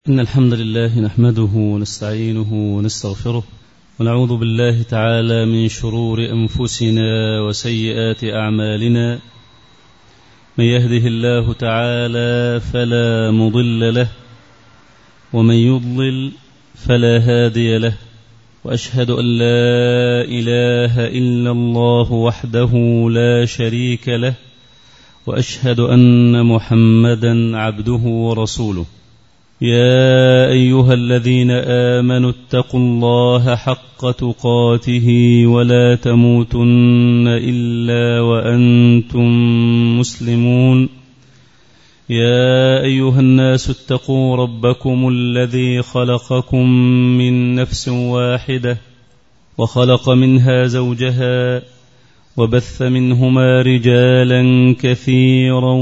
إن الحمد لله نحمده ونستعينه ونستغفره ونعوذ بالله تعالى من شرور أنفسنا وسيئات أعمالنا. من يهده الله تعالى فلا مضل له ومن يضلل فلا هادي له، وأشهد أن لا إله إلا الله وحده لا شريك له، وأشهد أن محمدا عبده ورسوله. يا أيها الذين آمنوا اتقوا الله حق تقاته ولا تموتن إلا وأنتم مسلمون. يا أيها الناس اتقوا ربكم الذي خلقكم من نفس واحدة وخلق منها زوجها وبث منهما رجالا كثيرا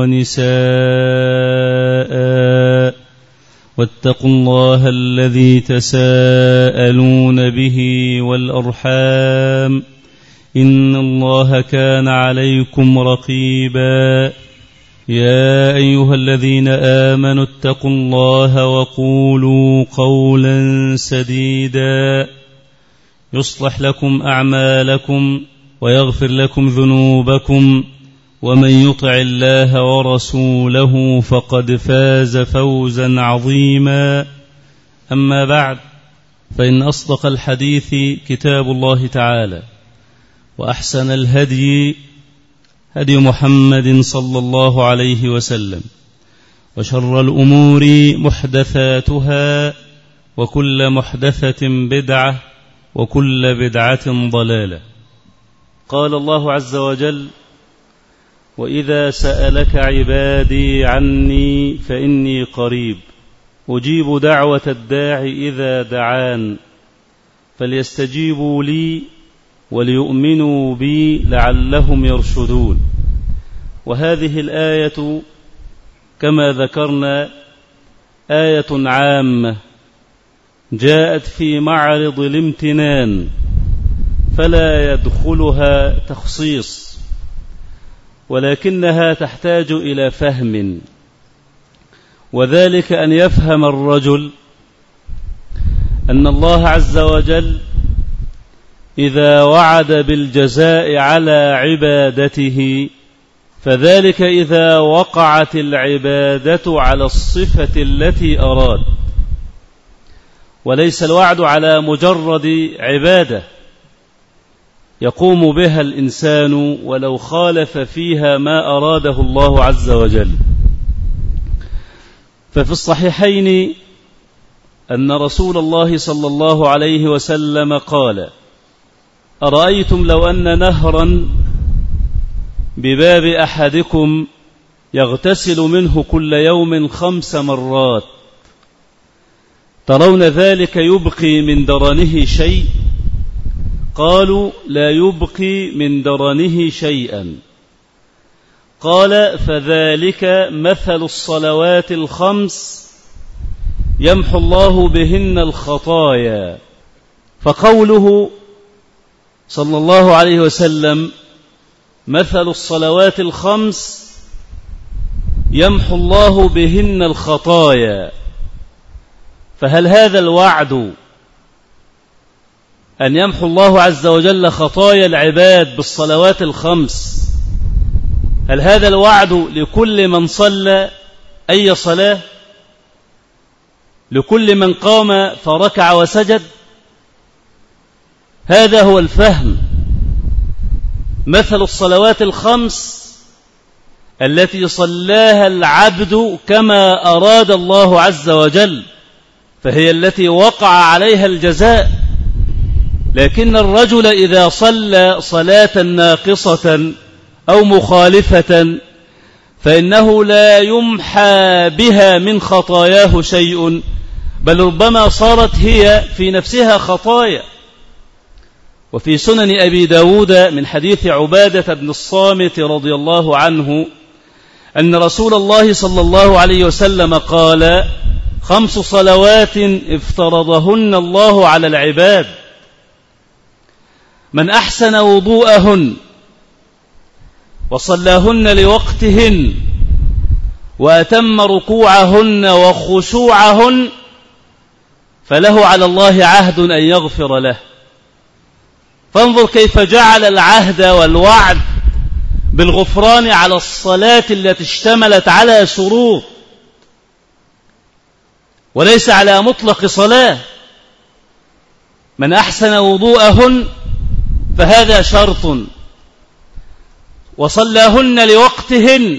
ونساء، واتقوا الله الذي تساءلون به والأرحام، إن الله كان عليكم رقيبا. يا أيها الذين آمنوا اتقوا الله وقولوا قولا سديدا يصلح لكم أعمالكم ويغفر لكم ذنوبكم، ومن يطع الله ورسوله فقد فاز فوزا عظيما. أما بعد، فإن أصدق الحديث كتاب الله تعالى، وأحسن الهدي هدي محمد صلى الله عليه وسلم، وشر الأمور محدثاتها، وكل محدثة بدعة، وكل بدعة ضلالة. قال الله عز وجل: وإذا سألك عبادي عني فإني قريب أجيب دعوة الداع إذا دعان فليستجيبوا لي وليؤمنوا بي لعلهم يرشدون. وهذه الآية كما ذكرنا آية عامة جاءت في معرض الامتنان، فلا يدخلها تخصيص، ولكنها تحتاج إلى فهم، وذلك أن يفهم الرجل أن الله عز وجل إذا وعد بالجزاء على عبادته فذلك إذا وقعت العبادة على الصفة التي أراد، وليس الوعد على مجرد عبادة يقوم بها الإنسان ولو خالف فيها ما أراده الله عز وجل. ففي الصحيحين أن رسول الله صلى الله عليه وسلم قال: أرأيتم لو أن نهرا بباب أحدكم يغتسل منه كل يوم 5 مرات، ترون ذلك يبقي من درنه شيء؟ قالوا: لا يبقي من درنه شيئا. قال: فذلك مثل الصلوات 5 يمحو الله بهن الخطايا. فقوله صلى الله عليه وسلم مثل الصلوات 5 يمحو الله بهن الخطايا، فهل هذا الوعد أن يمحو الله عز وجل خطايا العباد بالصلوات 5، هل هذا الوعد لكل من صلى أي صلاة، لكل من قام فركع وسجد؟ هذا هو الفهم. مثل الصلوات 5 التي صلاها العبد كما أراد الله عز وجل، فهي التي وقع عليها الجزاء. لكن الرجل إذا صلى صلاة ناقصة أو مخالفة فإنه لا يمحى بها من خطاياه شيء، بل ربما صارت هي في نفسها خطايا. وفي سنن أبي داود من حديث عبادة بن الصامت رضي الله عنه أن رسول الله صلى الله عليه وسلم قال: 5 صلوات افترضهن الله على العباد، من أحسن وضوءهن وصلاهن لوقتهن وأتم ركوعهن وخشوعهن فله على الله عهد أن يغفر له. فانظر كيف جعل العهد والوعد بالغفران على الصلاة التي اشتملت على شروط وليس على مطلق صلاة. من أحسن وضوءهن فهذا شرط، وصلاهن لوقتهن،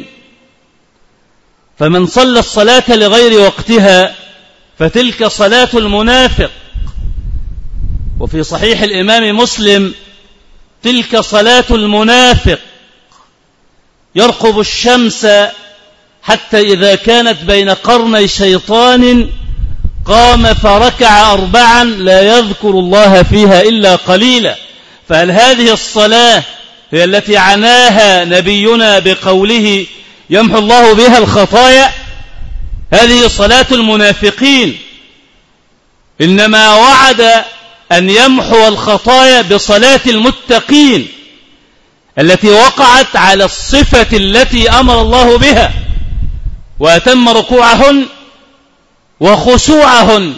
فمن صلى الصلاة لغير وقتها فتلك صلاة المنافق. وفي صحيح الإمام مسلم تلك صلاة المنافق يرقب الشمس حتى إذا كانت بين قرني شيطان قام فركع 4 لا يذكر الله فيها إلا قليلا. فهل هذه الصلاة هي التي عناها نبينا بقوله يمحو الله بها الخطايا؟ هذه صلاة المنافقين. إنما وعد أن يمحو الخطايا بصلاة المتقين التي وقعت على الصفة التي أمر الله بها، وأتم ركوعهن وخشوعهن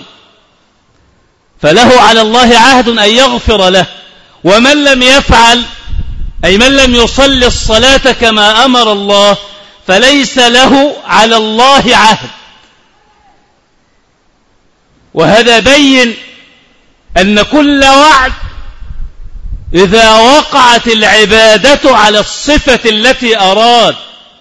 فله على الله عهد أن يغفر له. ومن لم يفعل، أي من لم يصلي الصلاة كما أمر الله، فليس له على الله عهد. وهذا بين أن كل وعد إذا وقعت العبادة على الصفة التي أراد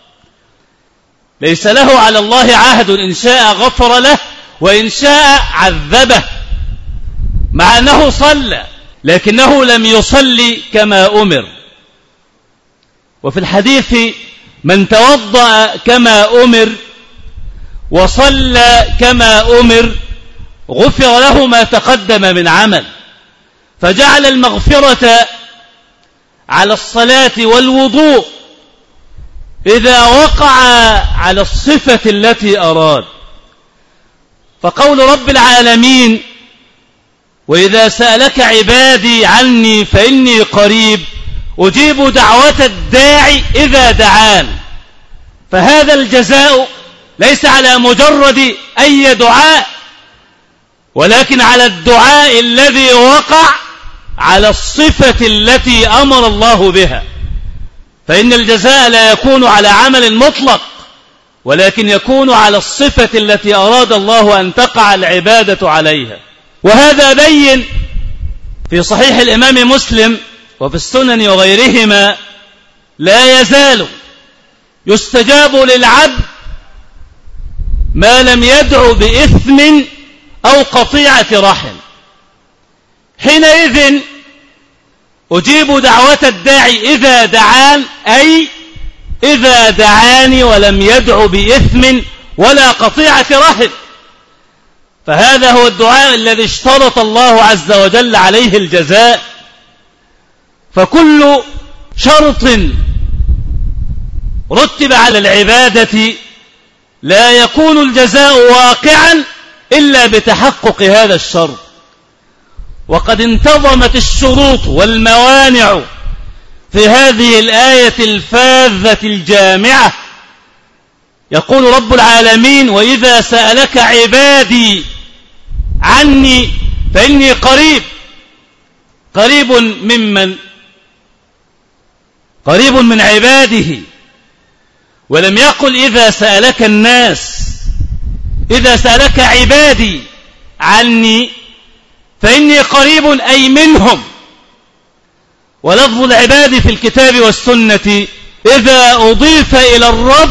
ليس له على الله عهد، إن شاء غفر له وإن شاء عذبه، مع أنه صلى لكنه لم يصلي كما أمر. وفي الحديث من توضأ كما أمر وصلى كما أمر غفر له ما تقدم من عمل. فجعل المغفرة على الصلاة والوضوء إذا وقع على الصفة التي أراد. فقول رب العالمين وإذا سألك عبادي عني فإني قريب أجيب دعوة الداعي إذا دعان، فهذا الجزاء ليس على مجرد أي دعاء، ولكن على الدعاء الذي وقع على الصفة التي أمر الله بها. فإن الجزاء لا يكون على عمل مطلق، ولكن يكون على الصفة التي أراد الله أن تقع العبادة عليها. وهذا بين في صحيح الإمام مسلم وفي السنن وغيرهما لا يزال يستجاب للعبد ما لم يدع بإثم أو قطيعة رحم. حينئذ أجيب دعوة الداعي إذا دعان، أي إذا دعاني ولم يدع بإثم ولا قطيعة رحم. فهذا هو الدعاء الذي اشترط الله عز وجل عليه الجزاء. فكل شرط رتب على العبادة لا يكون الجزاء واقعا إلا بتحقق هذا الشرط. وقد انتظمت الشروط والموانع في هذه الآية الفاذة الجامعة. يقول رب العالمين وإذا سألك عبادي عني فإني قريب. قريب ممن؟ قريب من عباده. ولم يقل إذا سألك الناس، إذا سألك عبادي عني فإني قريب أي منهم. ولفظ العباد في الكتاب والسنة إذا أضيف إلى الرب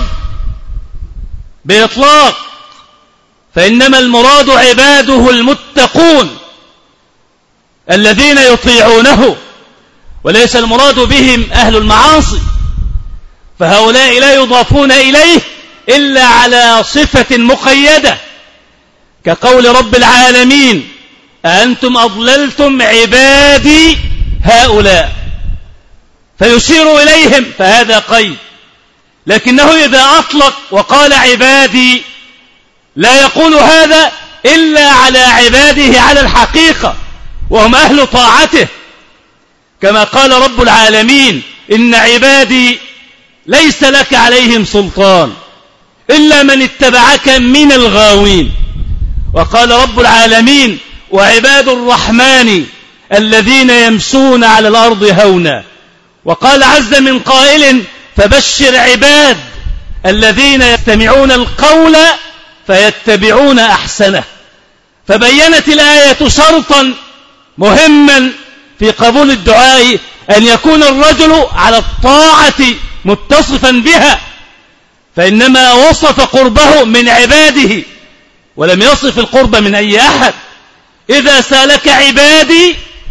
بإطلاق فإنما المراد عباده المتقون الذين يطيعونه، وليس المراد بهم أهل المعاصي. فهؤلاء لا يضافون إليه إلا على صفة مقيدة، كقول رب العالمين أأنتم أضللتم عبادي هؤلاء، فيشير إليهم، فهذا قيد. لكنه إذا أطلق وقال عبادي لا يقول هذا إلا على عباده على الحقيقة وهم أهل طاعته، كما قال رب العالمين إن عبادي ليس لك عليهم سلطان إلا من اتبعك من الغاوين. وقال رب العالمين: وعباد الرحمن الذين يمشون على الأرض هونا. وقال عز من قائل: فبشر عباد الذين يستمعون القول فيتبعون أحسنه. فبينت الآية شرطا مهما في قبول الدعاء، أن يكون الرجل على الطاعة متصفا بها، فإنما وصف قربه من عباده ولم يصف القرب من أي أحد. إذا سألك عبادي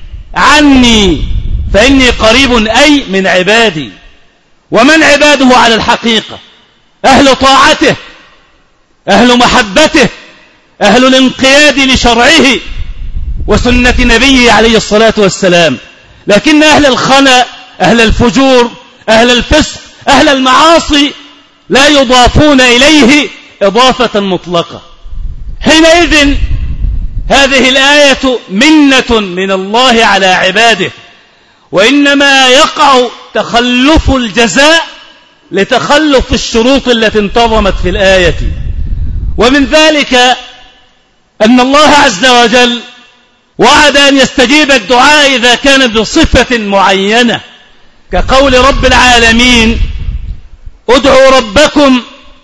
عني فإني قريب، أي من عبادي. ومن عباده على الحقيقة؟ أهل طاعته، أهل محبته، أهل الانقياد لشرعه وسنة نبيه عليه الصلاة والسلام. لكن أهل الخنا، أهل الفجور، أهل الفسق، أهل المعاصي لا يضافون إليه إضافة مطلقة. حينئذ هذه الآية منة من الله على عباده، وإنما يقع تخلف الجزاء لتخلف الشروط التي انتظمت في الآية. ومن ذلك أن الله عز وجل وعد أن يستجيب الدعاء إذا كان بصفة معينة، كقول رب العالمين: ادعوا ربكم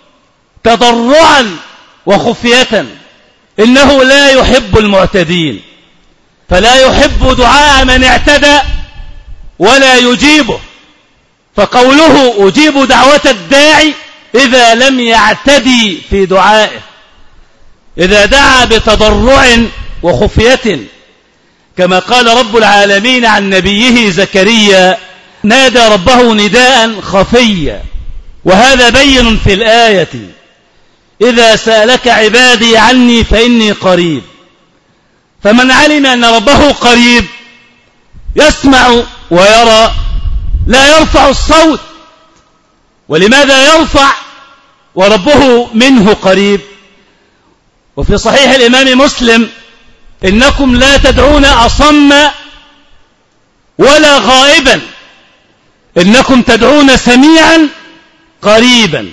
تضرعا وخفية إنه لا يحب المعتدين. فلا يحب دعاء من اعتدى ولا يجيبه، فقوله أجيب دعوة الداعي إذا لم يعتدي في دعائه، إذا دعا بتضرع وخفية، كما قال رب العالمين عن نبيه زكريا: نادى ربه نداء خفيا. وهذا بين في الآية: إذا سألك عبادي عني فإني قريب. فمن علم أن ربه قريب يسمع ويرى، لا يرفع الصوت. ولماذا يرفع وربه منه قريب؟ وفي صحيح الإمام مسلم: إنكم لا تدعون أصم ولا غائبا، إنكم تدعون سميعا قريبا.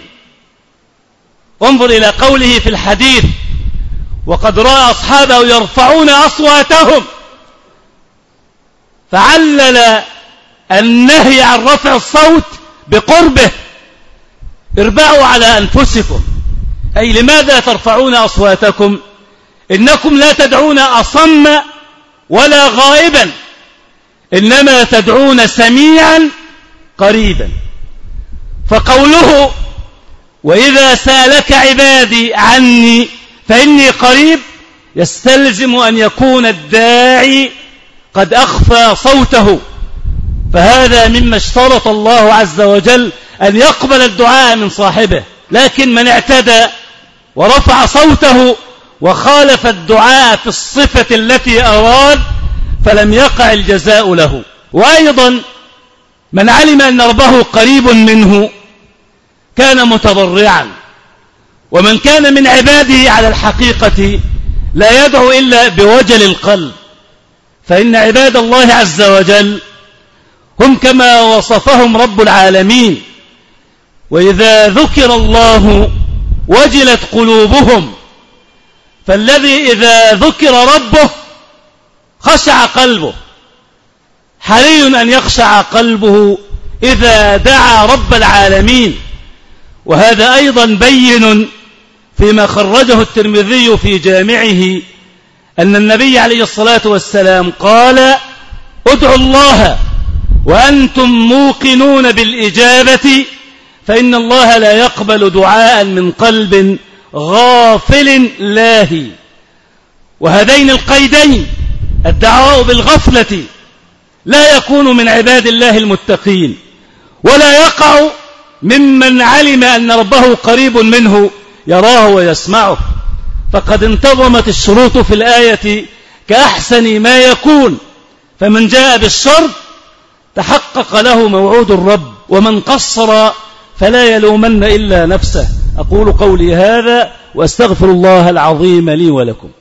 انظر إلى قوله في الحديث: وقد رأى أصحابه يرفعون أصواتهم، فعلل النهي عن رفع الصوت بقربه: اربعوا على أنفسكم، أي لماذا ترفعون أصواتكم؟ إنكم لا تدعون أصم ولا غائبا، إنما تدعون سميعا قريبا. فقوله وإذا سألك عبادي عني فإني قريب يستلزم أن يكون الداعي قد أخفى صوته، فهذا مما اشترط الله عز وجل أن يقبل الدعاء من صاحبه. لكن من اعتدى ورفع صوته وخالف الدعاء في الصفة التي أراد فلم يقع الجزاء له. وأيضا من علم أن ربه قريب منه كان متضرعا، ومن كان من عباده على الحقيقة لا يدعو إلا بوجل القلب، فإن عباد الله عز وجل هم كما وصفهم رب العالمين: وإذا ذكر الله وجلت قلوبهم. فالذي إذا ذكر ربه خشع قلبه، حري أن يخشع قلبه إذا دعا رب العالمين. وهذا أيضا بين فيما خرجه الترمذي في جامعه أن النبي عليه الصلاة والسلام قال: ادعوا الله وأنتم موقنون بالإجابة، فإن الله لا يقبل دعاء من قلب غافل لاهي. وهذين القيدين، الدعاء بالغفلة، لا يكون من عباد الله المتقين، ولا يقع ممن علم أن ربه قريب منه يراه ويسمعه. فقد انتظمت الشروط في الآية كأحسن ما يكون، فمن جاء بالشرط تحقق له موعود الرب، ومن قصر فلا يلومن إلا نفسه. أقول قولي هذا وأستغفر الله العظيم لي ولكم.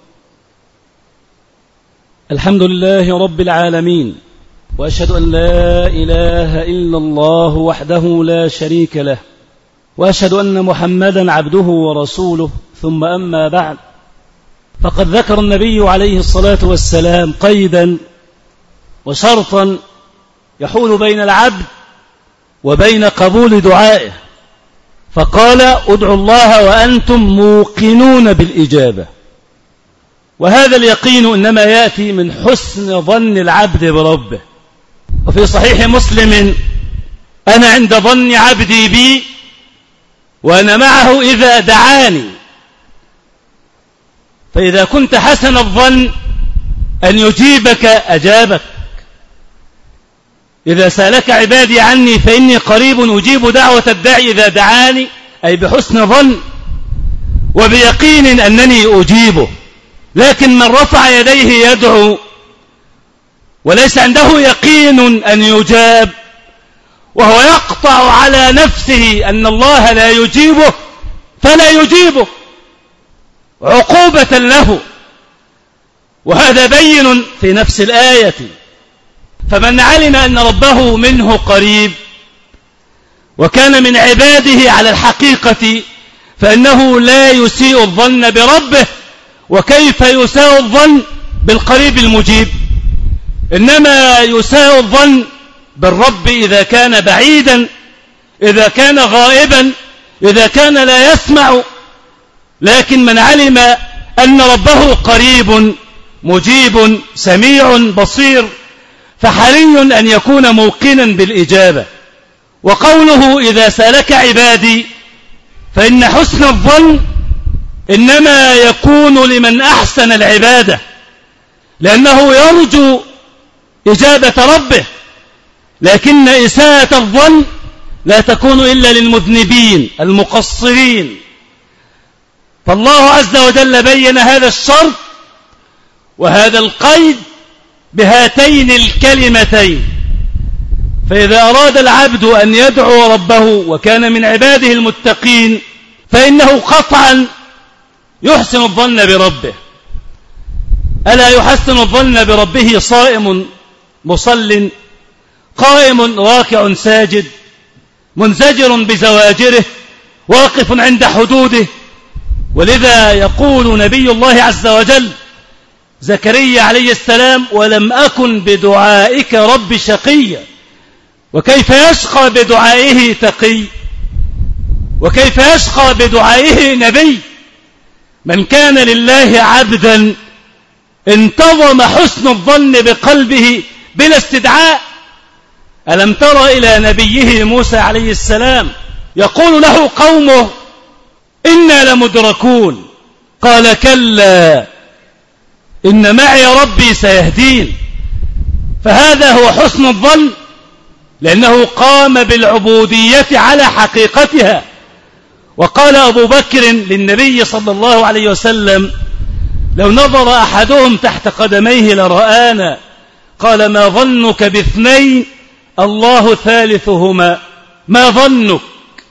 الحمد لله رب العالمين، وأشهد أن لا إله إلا الله وحده لا شريك له، وأشهد أن محمدا عبده ورسوله، ثم أما بعد، فقد ذكر النبي عليه الصلاة والسلام قيدا وشرطا يحول بين العبد وبين قبول دعائه، فقال: ادعوا الله وأنتم موقنون بالإجابة. وهذا اليقين إنما يأتي من حسن ظن العبد بربه. وفي صحيح مسلم: أنا عند ظن عبدي بي وأنا معه إذا دعاني. فإذا كنت حسن الظن أن يجيبك أجابك. إذا سألك عبادي عني فإني قريب أجيب دعوة الداعي إذا دعاني، أي بحسن ظن وبيقين أنني أجيبه. لكن من رفع يديه يدعو وليس عنده يقين أن يجاب، وهو يقطع على نفسه أن الله لا يجيبه، فلا يجيبه عقوبة له، وهذا بين في نفس الآية. فمن علم أن ربه منه قريب وكان من عباده على الحقيقة فإنه لا يسيء الظن بربه. وكيف يساء الظن بالقريب المجيب؟ إنما يساء الظن بالرب إذا كان بعيدا، إذا كان غائبا، إذا كان لا يسمع. لكن من علم أن ربه قريب مجيب سميع بصير فحري أن يكون موقنا بالإجابة. وقوله: إذا سألك عبادي، فإن حسن الظن إنما يكون لمن أحسن العبادة، لأنه يرجو إجابة ربه. لكن إساءة الظن لا تكون إلا للمذنبين المقصرين. فالله عز وجل بين هذا الشرط وهذا القيد بهاتين الكلمتين. فإذا أراد العبد أن يدعو ربه وكان من عباده المتقين فإنه قطعا يحسن الظن بربه. ألا يحسن الظن بربه صائم مصل قائم راكع ساجد منزجر بزواجره واقف عند حدوده؟ ولذا يقول نبي الله عز وجل زكريا عليه السلام: ولم أكن بدعائك رب شقيا. وكيف يشقى بدعائه تقي؟ وكيف يشقى بدعائه نبي؟ من كان لله عبدا انتظم حسن الظن بقلبه بلا استدعاء. ألم تر إلى نبيه موسى عليه السلام يقول له قومه: إنا لمدركون، قال: كلا إن معي ربي سيهدين. فهذا هو حسن الظن، لأنه قام بالعبودية على حقيقتها. وقال أبو بكر للنبي صلى الله عليه وسلم: لو نظر أحدهم تحت قدميه لرآنا. قال: ما ظنك باثنين الله ثالثهما؟ ما ظنك؟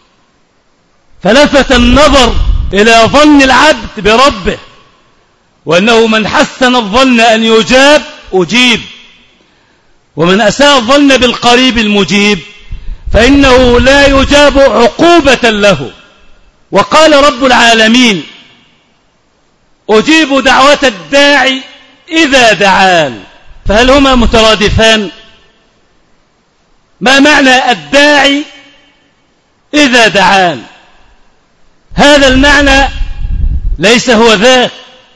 فلفت النظر إلى ظن العبد بربه، وأنه من حسن الظن أن يجاب أجيب، ومن أساء الظن بالقريب المجيب فإنه لا يجاب عقوبة له. وقال رب العالمين: أجيب دعوة الداعي إذا دعان. فهل هما مترادفان؟ ما معنى الداعي إذا دعان؟ هذا المعنى ليس هو ذاك،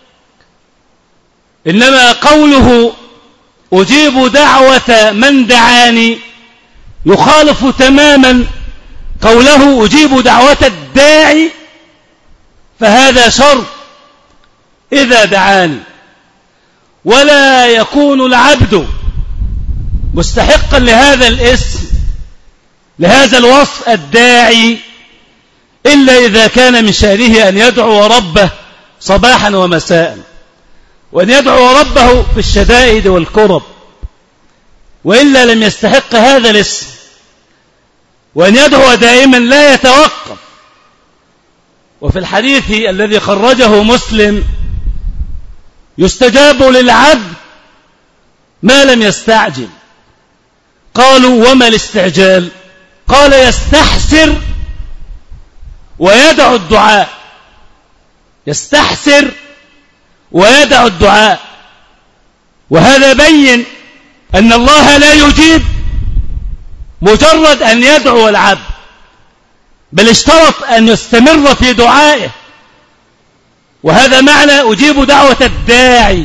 إنما قوله أجيب دعوة من دعاني يخالف تماما قوله أجيب دعوة الداعي، فهذا شرط إذا دعاني. ولا يكون العبد مستحقا لهذا الاسم، لهذا الوصف الداعي، إلا إذا كان من شأنه أن يدعو ربه صباحا ومساء، وأن يدعو ربه في الشدائد والكرب، وإلا لم يستحق هذا الاسم. وأن يدعو دائما لا يتوقف. وفي الحديث الذي خرجه مسلم: يستجاب للعبد ما لم يستعجل. قالوا: وما الاستعجال؟ قال: يستحسر ويدع الدعاء، يستحسر ويدع الدعاء. وهذا بين أن الله لا يجيب مجرد أن يدعو العبد، بل اشترط أن يستمر في دعائه. وهذا معنى أجيب دعوة الداعي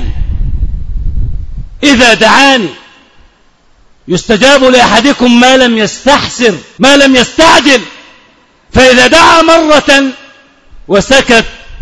إذا دعاني. يستجاب لأحدكم ما لم يستحسر، ما لم يستعجل. فإذا دعا مرة وسكت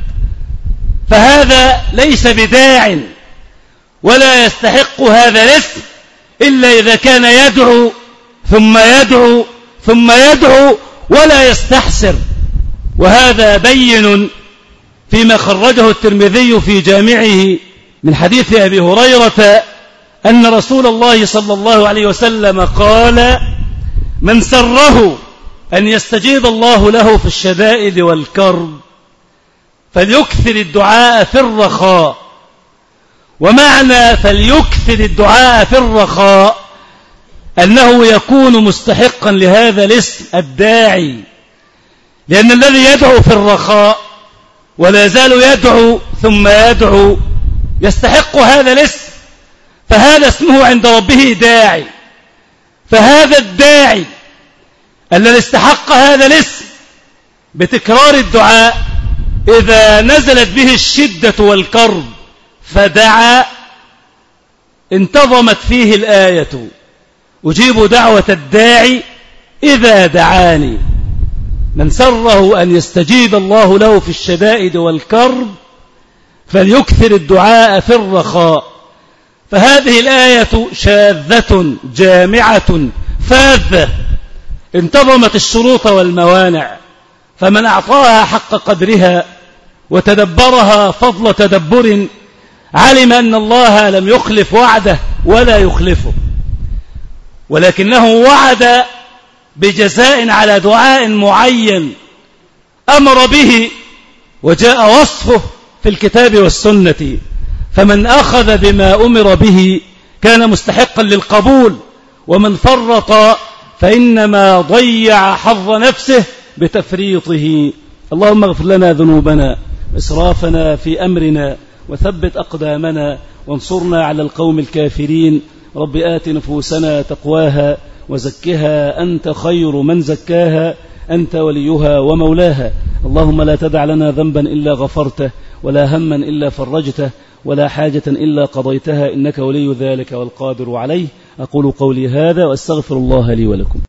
فهذا ليس بداع، ولا يستحق هذا الاسم إلا إذا كان يدعو ثم يدعو ثم يدعو ولا يستحسر. وهذا بين فيما خرجه الترمذي في جامعه من حديث أبي هريرة أن رسول الله صلى الله عليه وسلم قال: من سره أن يستجيب الله له في الشدائد والكرب فليكثر الدعاء في الرخاء. ومعنى فليكثر الدعاء في الرخاء أنه يكون مستحقا لهذا الاسم الداعي، لأن الذي يدعو في الرخاء ولا يزال يدعو ثم يدعو يستحق هذا الاسم، فهذا اسمه عند ربه داعي. فهذا الداعي الذي استحق هذا الاسم بتكرار الدعاء إذا نزلت به الشدة والكرب فدعا انتظمت فيه الآية: أجيب دعوة الداعي إذا دعاني. من سره أن يستجيب الله له في الشدائد والكرب فليكثر الدعاء في الرخاء. فهذه الآية شاذة جامعة فاذة انتظمت الشروط والموانع، فمن أعطاها حق قدرها وتدبرها فضل تدبر علم أن الله لم يخلف وعده ولا يخلفه، ولكنه وعد بجزاء على دعاء معين أمر به وجاء وصفه في الكتاب والسنة. فمن أخذ بما أمر به كان مستحقا للقبول، ومن فرط فإنما ضيع حظ نفسه بتفريطه. اللهم اغفر لنا ذنوبنا إسرافنا في أمرنا وثبت أقدامنا وانصرنا على القوم الكافرين. رب آت نفوسنا تقواها وزكها أنت خير من زكاها أنت وليها ومولاها. اللهم لا تدع لنا ذنبا إلا غفرته ولا هما إلا فرجته ولا حاجة إلا قضيتها إنك ولي ذلك والقادر عليه. أقول قولي هذا وأستغفر الله لي ولكم.